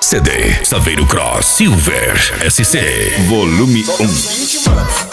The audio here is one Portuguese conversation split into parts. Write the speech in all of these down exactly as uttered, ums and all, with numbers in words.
C D Saveiro Cross Silver S C Volume um.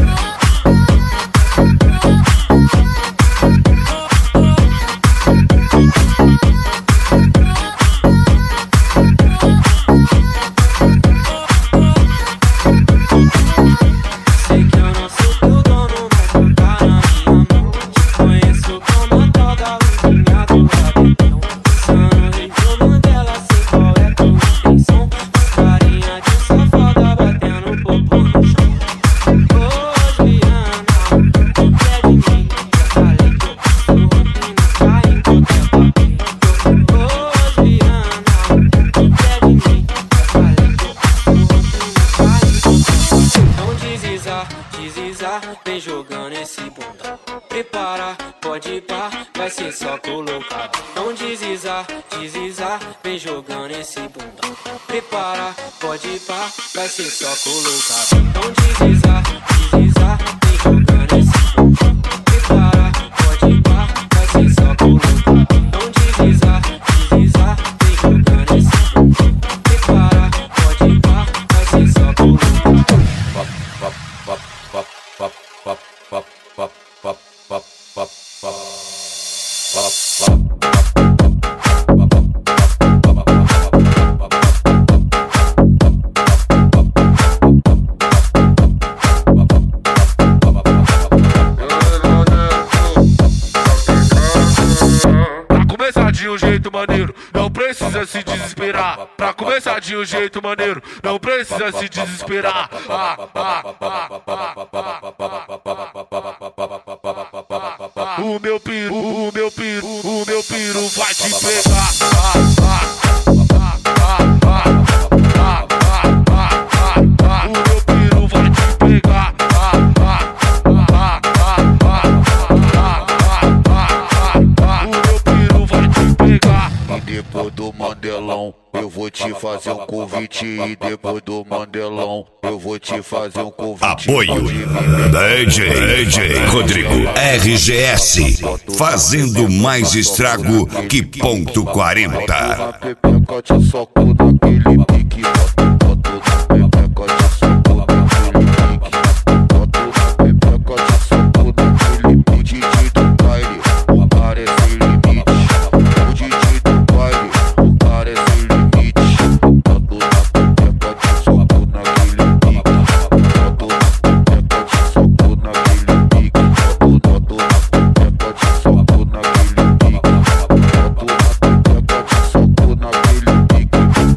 Vem jogando esse bunda. Prepara, pode ir pá, vai ser só colocado. Não deslizar, deslizar, vem jogando esse bunda. Prepara, pode ir pá, vai ser só colocado. Não deslizar, deslizar, vem jogando esse bunda. Prepara, pode ir pá, vai ser só colocado. Não deslizar, deslizar, vem jogando esse bunda. Prepara, pode ir pá, vai ser só colocado. De um jeito maneiro, não precisa se desesperar. Pra começar de um jeito maneiro, não precisa se desesperar. Ah, ah, ah, ah. O meu piru, o meu piru, o meu piru vai te pegar. Ah, ah, ah, ah, ah, ah, ah, ah. O meu piru vai te pegar. Ah, ah, ah, ah, ah, ah. O meu piru vai te pegar. E depois do Mandelão, eu vou te fazer um convite. E depois do Mandelão, eu vou te fazer um convite. Apoio D J, D J Rodrigo R G S, fazendo mais estrago que ponto quarenta. Pepeca te soco naquele pique. Boto na pepeca te soco naquele pique. Boto na pepeca te soco naquele pique. D J do baile, o cara é sem limite. O D J do baile, o cara é sem limite. Boto na pepeca te soco naquele pique. Boto na pepeca te soco naquele pique. Boto na pepeca te soco naquele pique. Boto na pepeca te soco naquele pique.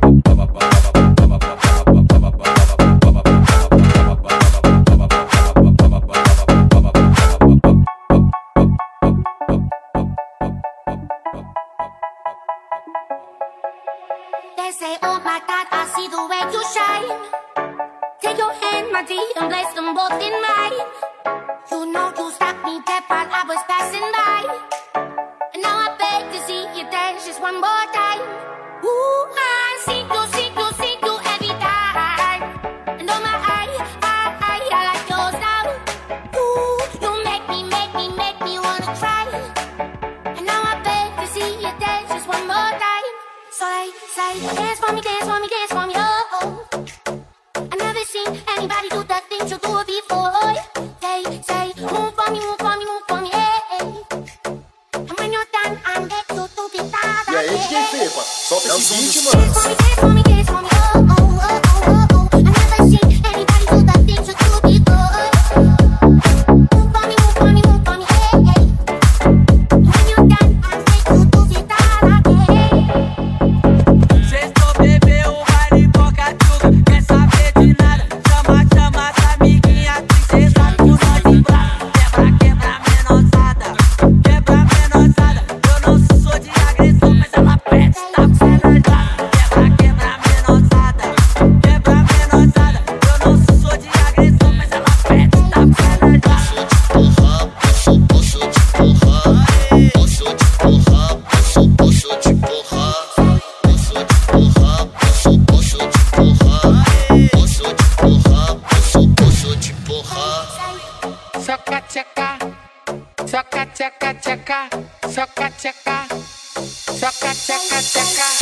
They say, oh my God, I see the way you shine. Take your hand, my dear, and place them both in mine. You know you stopped me dead while I was passing by. And now I beg to see you dance just one more time. Ooh, I see you, see you, see you every time. And oh my, I, I, I, I like your style. Ooh, you make me, make me, make me wanna try. And now I beg to see you dance just one more time. So I say, dance for me, dance for me, dance for me, oh, oh. I never seen anybody do the things you do before. They say, move for me, move for me, move for me, hey. And when you're done, I'm there to do the da da. E aí, D J Pepa, solta esse beat, Dance for me, dance for me, dance for me, oh, oh, oh, oh, oh, oh. I never seen anybody do the things you do before. Move for me, move for me, move for me, hey, hey. And when you're done, I'm there to do the da da, hey. Sextou, bebeu, o baile boca tchuca. Quer saber de nada? Chama, chama as amiguinhas. Princesa com nós em braço. Quebra, quebra, menosada. Quebra, menosada. Eu não sou de agressão, mas ela pede, tá com cê nas laços. Quebra, quebra, menosada. Quebra, menosada. Eu não sou de agressão, mas ela pede, tá com cê nas laços. Posso te porrar, posso te porrar, posso, posso te porrar, posso te porrar, posso, posso te porrar, posso te porrar, posso, posso te porrar. Soca, tcheca. Soca, tcheca, tcheca. Soca, tcheca. Soca, tcheca, tcheca.